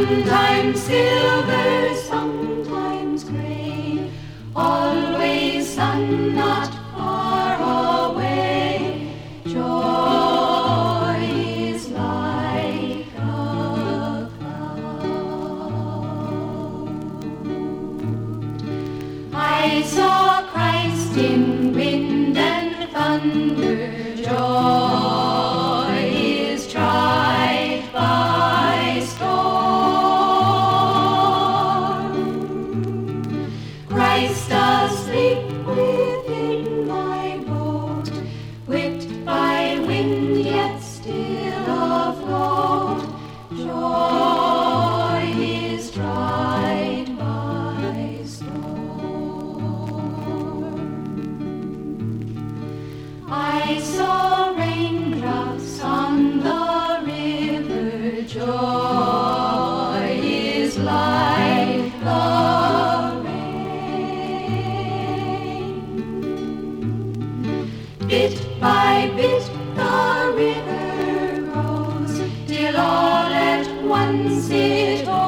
sometimes silver, sometimes gray, always sun not far away. Joy is like a cloud. I saw Christ in wind and thunder. Joy is tried by storm. Christ asleep within my boat, whipped by wind yet still afloat. Joy is tried by storm. I saw raindrops on the river. Joy is like the rain. Bit by bit the river grows, till all at once it